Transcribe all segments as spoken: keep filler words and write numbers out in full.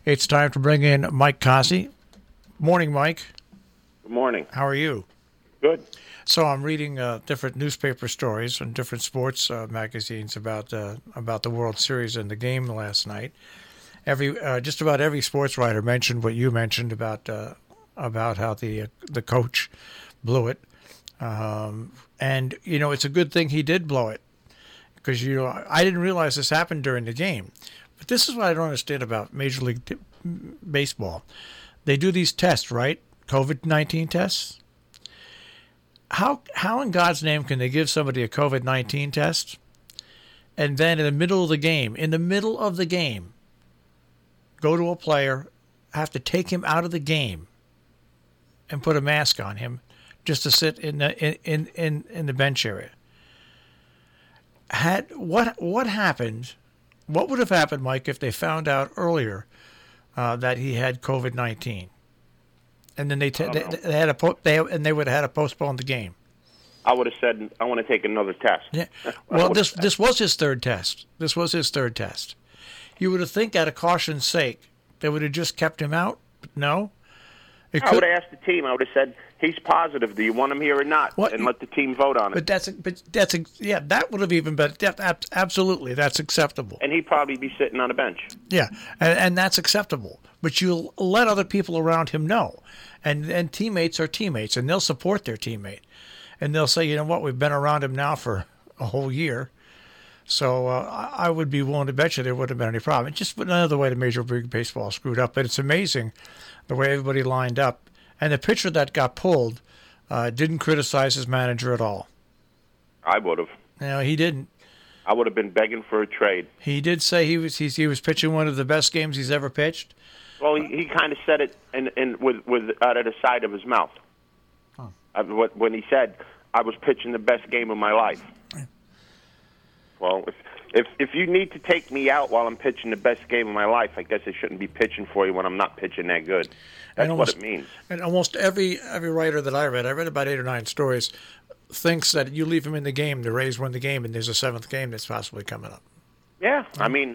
It's time to bring in Mike Cossey. Morning, Mike. Good morning. How are you? Good. So I'm reading uh, different newspaper stories and different sports uh, magazines about uh, about the World Series and the game last night. Every uh, just about every sports writer mentioned what you mentioned about uh, about how the uh, the coach blew it, um, and you know it's a good thing he did blow it, because you know I didn't realize this happened during the game. But this is what I don't understand about Major League Baseball. They do these tests, right? COVID nineteen tests. How how in God's name can they give somebody a COVID nineteen test, and then in the middle of the game, in the middle of the game, go to a player, have to take him out of the game, and put a mask on him, just to sit in the in in, in, in the bench area? Had what what happened? What would have happened, Mike, if they found out earlier uh, that he had COVID nineteen, and then they t- they, they had a po- they and they would have had to postpone the game? I would have said, I want to take another test. Yeah. Well, this this was his third test. This was his third test. You would have think, out of caution's sake, they would have just kept him out. But no. It I could, would have asked the team. I would have said, he's positive. Do you want him here or not? What? And let the team vote on it. But that's but that's yeah, that would have even been that, absolutely that's acceptable. And he'd probably be sitting on a bench. Yeah, and, and that's acceptable. But you'll let other people around him know, and and teammates are teammates, and they'll support their teammate, and they'll say, you know what, we've been around him now for a whole year, so uh, I would be willing to bet you there wouldn't have been any problem. It's just another way the Major League Baseball screwed up. But it's amazing the way everybody lined up. And the pitcher that got pulled uh, didn't criticize his manager at all. I would have. No, he didn't. I would have been begging for a trade. He did say he was he, he was pitching one of the best games he's ever pitched. Well, he, he kind of said it in, in, with, with out of the side of his mouth. Huh. Uh, when he said, I was pitching the best game of my life. Yeah. Well, if, if if you need to take me out while I'm pitching the best game of my life, I guess I shouldn't be pitching for you when I'm not pitching that good. That's almost, what it means. And almost every every writer that I read, I read about eight or nine stories, thinks that you leave him in the game, the Rays win the game, and there's a seventh game that's possibly coming up. Yeah, I mean,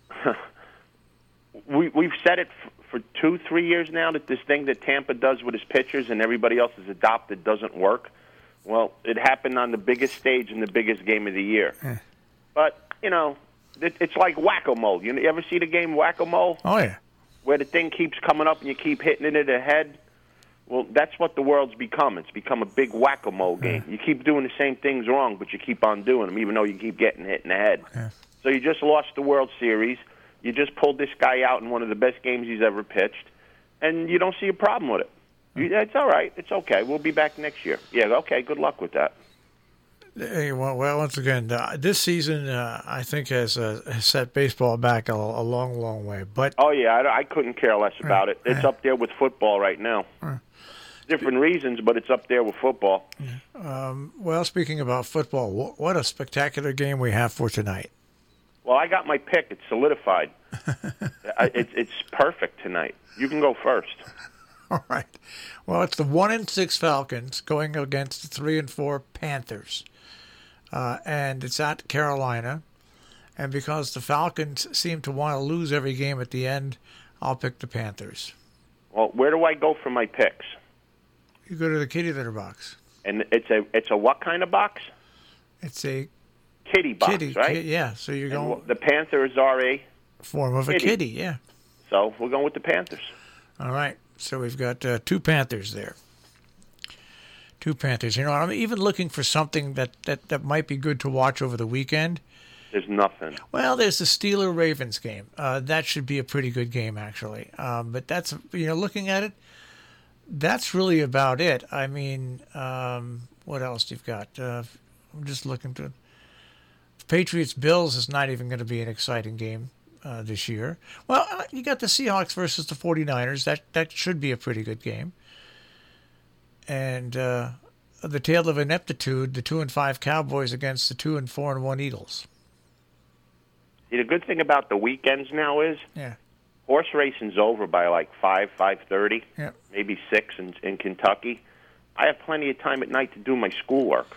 we, we've said it for, for two, three years now that this thing that Tampa does with his pitchers and everybody else has adopted doesn't work. Well, it happened on the biggest stage in the biggest game of the year. Yeah. But, you know, it, it's like whack-a-mole. You, you ever see the game whack-a-mole? Oh, yeah. Where the thing keeps coming up and you keep hitting it in the head? Well, that's what the world's become. It's become a big whack-a-mole game. Yeah. You keep doing the same things wrong, but you keep on doing them, even though you keep getting hit in the head. Yeah. So you just lost the World Series. You just pulled this guy out in one of the best games he's ever pitched, and you don't see a problem with it. You, it's all right. It's okay. We'll be back next year. Yeah, okay, good luck with that. Hey, well, well, once again, uh, this season, uh, I think, has, uh, has set baseball back a, a long, long way. But Oh, yeah, I, I couldn't care less about it. It's uh, up there with football right now. Uh, Different reasons, but it's up there with football. Um, well, speaking about football, what, what a spectacular game we have for tonight. Well, I got my pick. It's solidified. I, it's, it's perfect tonight. You can go first. All right. Well, it's the one and six Falcons going against the three and four Panthers, uh, and it's at Carolina. And because the Falcons seem to want to lose every game at the end, I'll pick the Panthers. Well, where do I go for my picks? You go to the kitty litter box. And it's a it's a what kind of box? It's a kitty box, kitty, right? Ki- yeah. So you're going and the Panthers are a form of kitty. a kitty, yeah. So we're going with the Panthers. All right. So we've got uh, two Panthers there. Two Panthers. You know, I'm even looking for something that, that, that might be good to watch over the weekend. There's nothing. Well, there's the Steeler-Ravens game. Uh, that should be a pretty good game, actually. Um, but that's, you know, looking at it, that's really about it. I mean, um, what else you've got? Uh, I'm just looking to... Patriots-Bills is not even going to be an exciting game uh, this year. Well, uh, you got the Seahawks versus the 49ers. That that should be a pretty good game. And uh, the tale of ineptitude, the two and five Cowboys against the two and four and one Eagles. See, the good thing about the weekends now is yeah. horse racing's over by like five, five thirty, yeah. maybe six in, in Kentucky. I have plenty of time at night to do my schoolwork.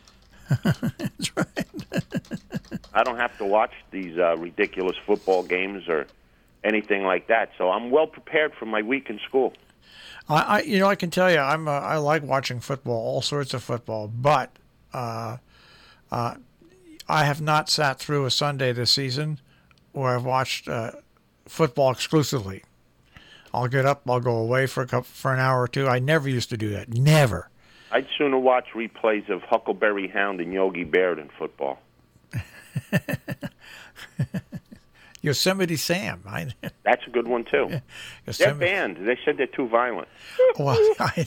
That's right. I don't have to watch these uh, ridiculous football games or anything like that. So I'm well prepared for my week in school. I, I you know, I can tell you, I'm uh, I like watching football, all sorts of football, but uh, uh, I have not sat through a Sunday this season where I've watched uh, football exclusively. I'll get up, I'll go away for a couple, for an hour or two. I never used to do that. Never. I'd sooner watch replays of Huckleberry Hound and Yogi Bear than football. Yosemite Sam. I, That's a good one, too. Yeah. They're Yosemite. banned. They said they're too violent. Well, I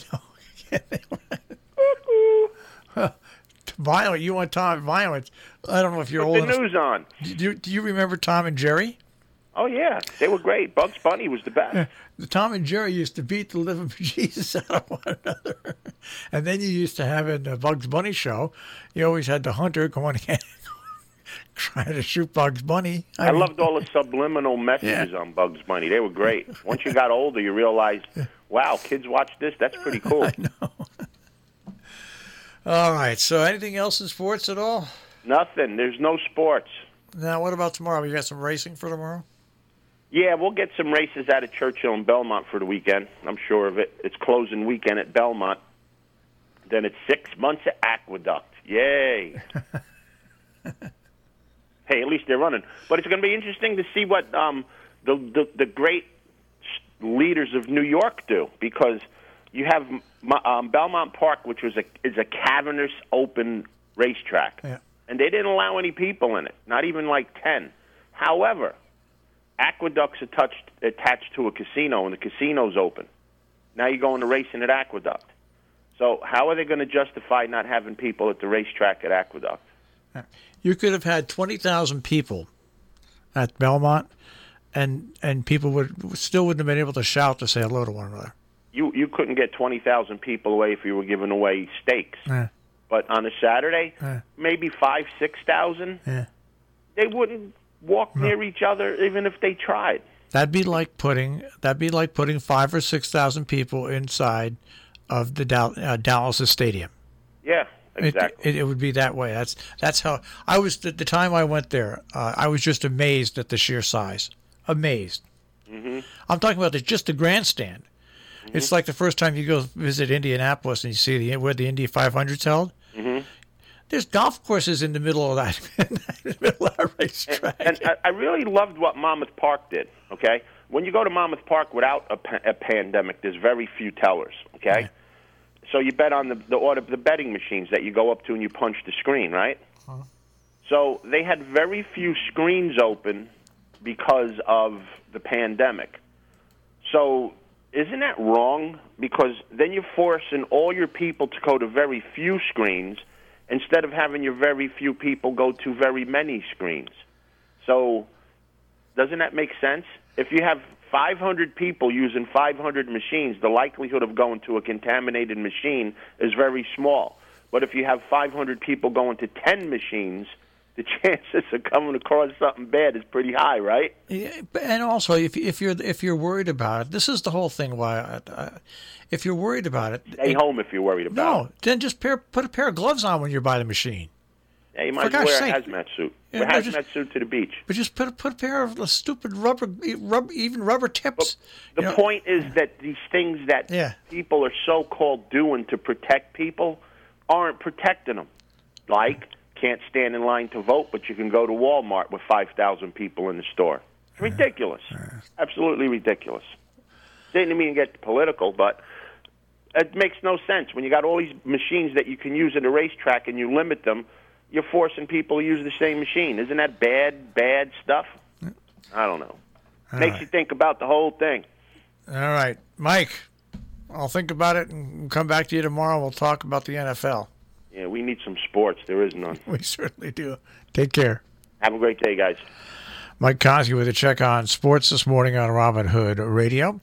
know. Violent. You want Tom Violent? I don't know if you're Put old the enough. news on. Do you, do you remember Tom and Jerry? Oh, yeah. They were great. Bugs Bunny was the best. The Tom and Jerry used to beat the living Jesus out of one another. And then you used to have in the Bugs Bunny show, you always had the hunter going trying to shoot Bugs Bunny. I, I mean, loved all the subliminal messages Yeah. on Bugs Bunny. They were great. Once you got older, you realized, wow, kids watch this. That's pretty cool. I know. All right. So anything else in sports at all? Nothing. There's no sports. Now, what about tomorrow? You got some racing for tomorrow? Yeah, we'll get some races out of Churchill and Belmont for the weekend. I'm sure of it. It's closing weekend at Belmont. Then it's six months at Aqueduct. Yay. Hey, at least they're running. But it's going to be interesting to see what um, the, the the great leaders of New York do, because you have um, Belmont Park, which was a is a cavernous open racetrack, Yeah. and they didn't allow any people in it, not even like ten. However, Aqueduct's attached attached to a casino, and the casino's open. Now you're going to racing at Aqueduct. So how are they going to justify not having people at the racetrack at Aqueduct? You could have had twenty thousand people at Belmont, and and people would still wouldn't have been able to shout to say hello to one another. You you couldn't get twenty thousand people away if you were giving away steaks. Yeah. But on a Saturday, Yeah. maybe five, six thousand. Yeah. They wouldn't walk No. near each other even if they tried. That'd be like putting that'd be like putting five or six thousand people inside of the Dal- uh, Dallas stadium. Yeah, exactly. It, it, it would be that way. That's that's how I was. The, the time I went there, uh, I was just amazed at the sheer size. Amazed. Mm-hmm. I'm talking about the, just the grandstand. Mm-hmm. It's like the first time you go visit Indianapolis and you see the where the Indy five hundred's held. Mm-hmm. There's golf courses in the middle of that, in the middle of that racetrack. And, and I, I really loved what Monmouth Park did, okay? When you go to Monmouth Park without a, pa- a pandemic, there's very few tellers, okay? Yeah. So you bet on the, the order, the betting machines that you go up to and you punch the screen, right? Uh-huh. So they had very few screens open because of the pandemic. So isn't that wrong? Because then you're forcing all your people to go to very few screens instead of having your very few people go to very many screens. So doesn't that make sense? If you have five hundred people using five hundred machines, the likelihood of going to a contaminated machine is very small. But if you have five hundred people going to ten machines, the chances of coming across something bad is pretty high, right? Yeah, and also, if if you're if you're worried about it, this is the whole thing. Why, uh, if you're worried about it, Stay it, home if you're worried about it. no, then just pair, put a pair of gloves on when you're by the machine. Yeah, you might For as well gosh wear a sake. hazmat suit. Yeah, Wear no, a just- hazmat suit to the beach. But just put a, put a pair of the stupid rubber, rubber, even rubber tips. The you know? point is that these things that Yeah. people are so-called doing to protect people aren't protecting them. Like, can't stand in line to vote, but you can go to Walmart with five thousand people in the store. It's ridiculous. Absolutely ridiculous. Didn't mean to get political, but it makes no sense. When you got all these machines that you can use at a racetrack and you limit them, you're forcing people to use the same machine. Isn't that bad, bad stuff? I don't know. All Makes right. you think about the whole thing. All right, Mike, I'll think about it and come back to you tomorrow. We'll talk about the N F L. Yeah, we need some sports. There is none. We certainly do. Take care. Have a great day, guys. Mike Kosky with a check on sports this morning on Robin Hood Radio.